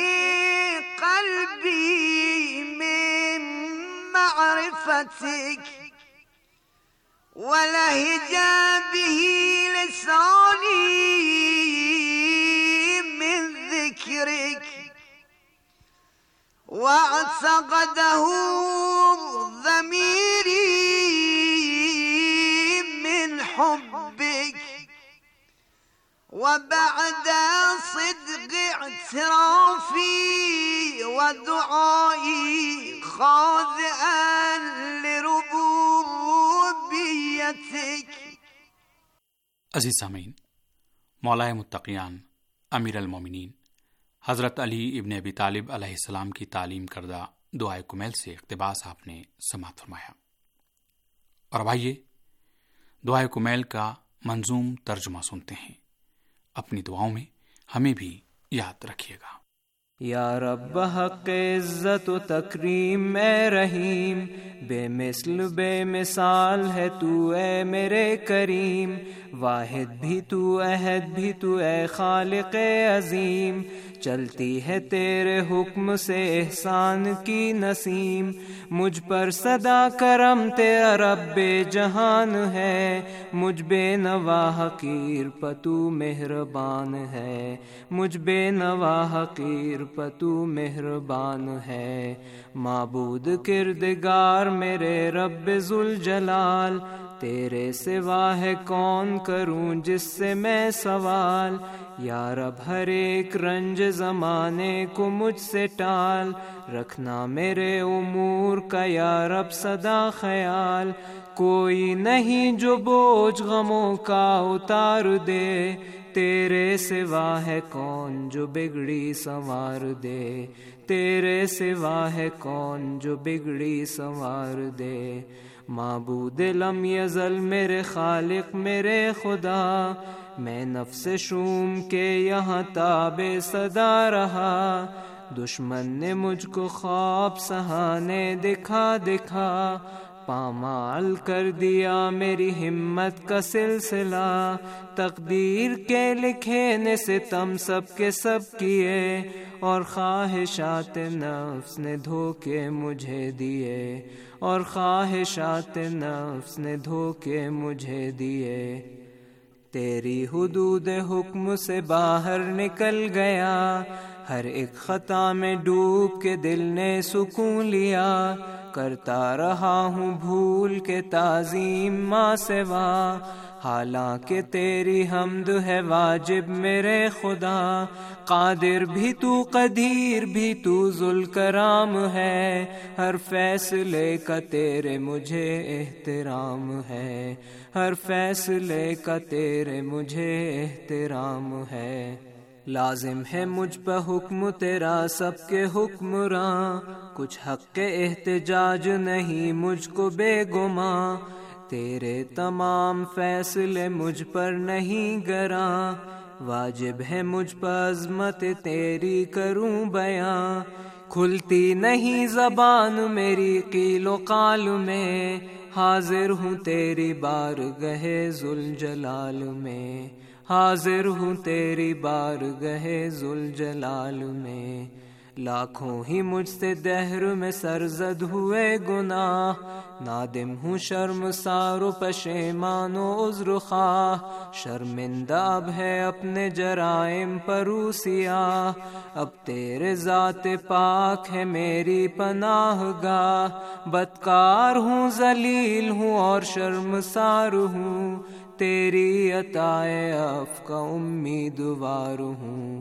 قلبي من معرفتك ولهج به لساني من ذكرك واعتقده ضميري من حبك وبعد صدق اعترافي ودعائي خاضعا لربوبيتك अजीज सामीन, मौलाए मुत्तक़ियान अमीर अल-मोमिनीन हज़रत अली इब्न अबी तालिब अलैहिस्सलाम की तालीम करदा दुआए कुमैल से इक़्तिबास आपने समाअत फरमाया। और अब आइए दुआए कुमैल का मंजूम तर्जुमा सुनते हैं। अपनी दुआओं में हमें भी याद रखिएगा। یا رب حق عزت و تکریم اے رحیم، بے مثل بے مثال ہے تو اے میرے کریم، واحد بھی تو احد بھی تو اے خالق عظیم، چلتی ہے تیرے حکم سے احسان کی نسیم، مجھ پر صدا کرم تیرا رب جہان ہے، مجھ بے نوا حقیر پتو مہربان ہے، مجھ بے نوا حقیر پتو مہربان ہے، معبود کردگار میرے رب ذوالجلال، تیرے سوا ہے کون کروں جس سے میں سوال، یا رب ہر ایک رنج زمانے کو مجھ سے ٹال، رکھنا میرے امور کا یا رب سدا خیال، کوئی نہیں جو بوجھ غموں کا اتار دے، تیرے سوا ہے کون جو بگڑی سنوار دے، تیرے سوا ہے کون جو بگڑی سنوار دے، معبود لم یزل میرے خالق میرے خدا، میں نفس شوم کے یہاں تابع صدا رہا، دشمن نے مجھ کو خواب سہانے دکھا دکھا، پامال کر دیا میری ہمت کا سلسلہ، تقدیر کے لکھے نے ستم سب کے سب کیے، اور خواہشات نفس نے دھوکے مجھے دیے، اور خواہشات نفس نے دھوکے مجھے دیے، تیری حدود حکم سے باہر نکل گیا، ہر ایک خطا میں ڈوب کے دل نے سکون لیا، کرتا رہا ہوں بھول کے تعظیم ماں سوا، حالانکہ تیری حمد ہے واجب میرے خدا، قادر بھی تو قدیر بھی تو ذوالکرام ہے، ہر فیصلے کا تیرے مجھے احترام ہے، ہر فیصلے کا تیرے مجھے احترام ہے، لازم ہے مجھ پہ حکم تیرا سب کے حکمراں، کچھ حق کے احتجاج نہیں مجھ کو بے گماں، تیرے تمام فیصلے مجھ پر نہیں گراں، واجب ہے مجھ پر عظمت تیری کروں بیاں، کھلتی نہیں زبان میری قیل و قال میں، حاضر ہوں تیری بارگاہ ذوالجلال میں، حاضر ہوں تیری بارگاہ ذوالجلال میں، لاکھوں ہی مجھ سے دہر میں سرزد ہوئے گناہ، نادم ہوں شرمسار و پشیمان و عذر خواہ، شرمندہ اب ہے اپنے جرائم پرو سیاہ، اب تیرے ذات پاک ہے میری پناہ گاہ، بدکار ہوں ذلیل ہوں اور شرمسار ہوں، تیری عطائے عفو کا امیدوار ہوں،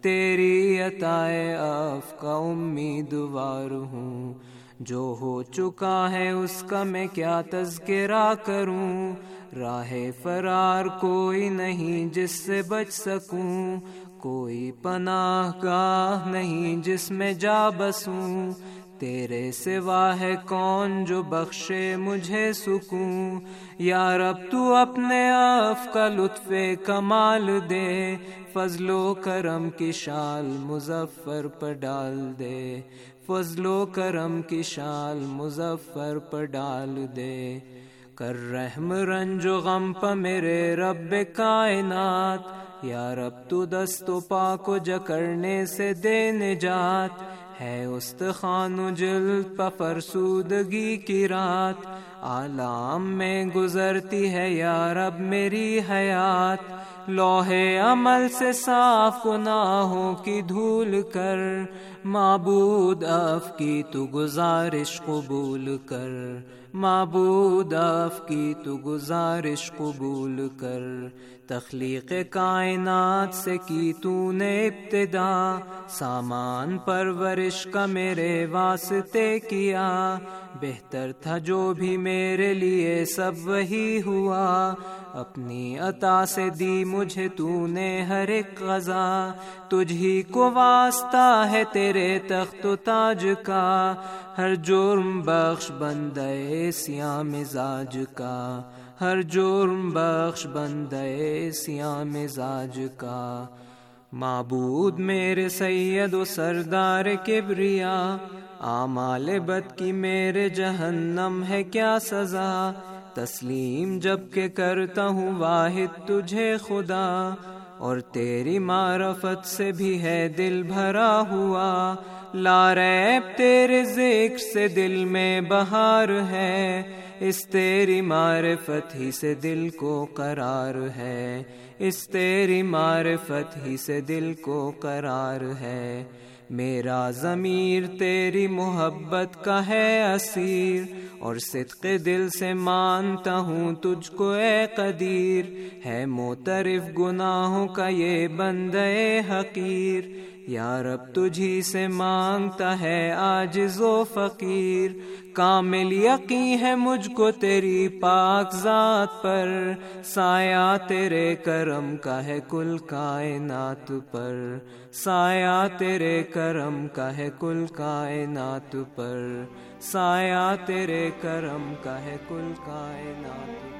تیری عطائے عفو کا امیدوار ہوں، جو ہو چکا ہے اس کا میں کیا تذکرہ کروں، راہ فرار کوئی نہیں جس سے بچ سکوں، کوئی پناہ گاہ نہیں جس میں جا بسوں، تیرے سوا ہے کون جو بخشے مجھے سکون، یا رب تو اپنے عفو کا لطف کمال دے، فضل و کرم کی شال مظفر پر ڈال دے، فضل و کرم کی شال مظفر پر ڈال دے، کر رحم رنج و غم پہ میرے رب کائنات، یا رب تو دست و پا کو جکڑنے سے دے نجات، ہے استخوان و جلد پہ فرسودگی کی رات، عالم میں گزرتی ہے یا رب میری حیات، لوح عمل سے صاف گناہوں کی دھول کر، معبود عفو کی تو گزارش قبول کر، معبود عفو کی تو گزارش قبول کر، تخلیق کائنات سے کی تو نے ابتدا، سامان پرورش کا میرے واسطے کیا، بہتر تھا جو بھی میرے لیے سب وہی ہوا، اپنی عطا سے دی مجھے تو نے ہر ایک غذا، تجھ ہی کو واسطہ ہے تیرے تخت و تاج کا، ہر جرم بخش بندے سیاہ مزاج کا، ہر جرم بخش بندے سیاہ مزاج کا، معبود میرے سید و سردار کبریا، اعمال بد کی میرے جہنم ہے کیا سزا، تسلیم جب کہ کرتا ہوں واحد تجھے خدا، اور تیری معرفت سے بھی ہے دل بھرا ہوا، لا ریب تیرے ذکر سے دل میں بہار ہے، اس تیری معرفت ہی سے دل کو قرار ہے، اس تیری معرفت ہی سے دل کو قرار ہے، میرا ضمیر تیری محبت کا ہے اسیر، اور صدق دل سے مانتا ہوں تجھ کو اے قدیر، ہے معترف گناہوں کا یہ بندے حقیر، یا رب تجھی سے مانگتا ہے عاجز و فقیر، کامل یقین ہے مجھ کو تیری پاک ذات پر، سایہ تیرے کرم کا ہے کل کائنات پر، سایہ تیرے کرم کا ہے کل کائنات پر، سایہ تیرے کرم کا ہے کل کائنات پر۔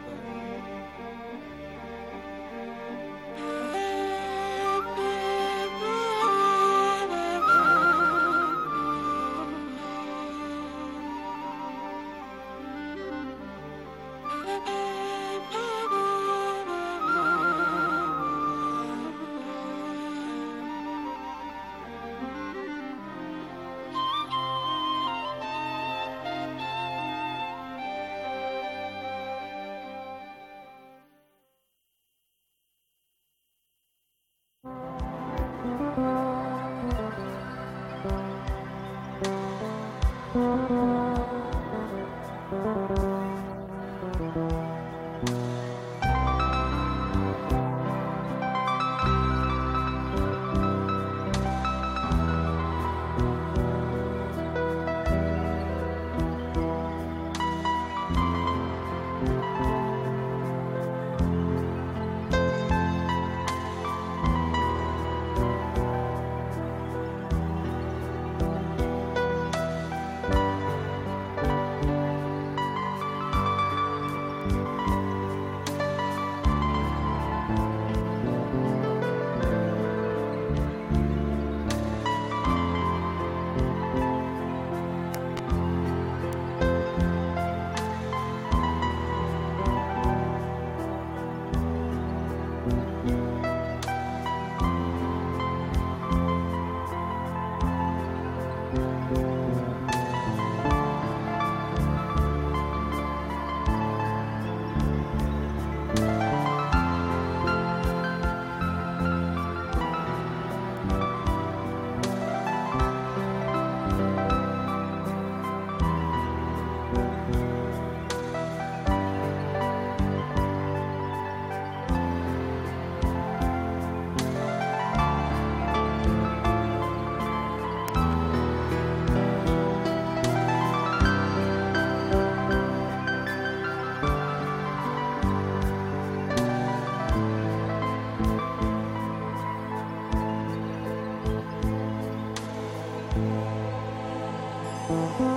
you.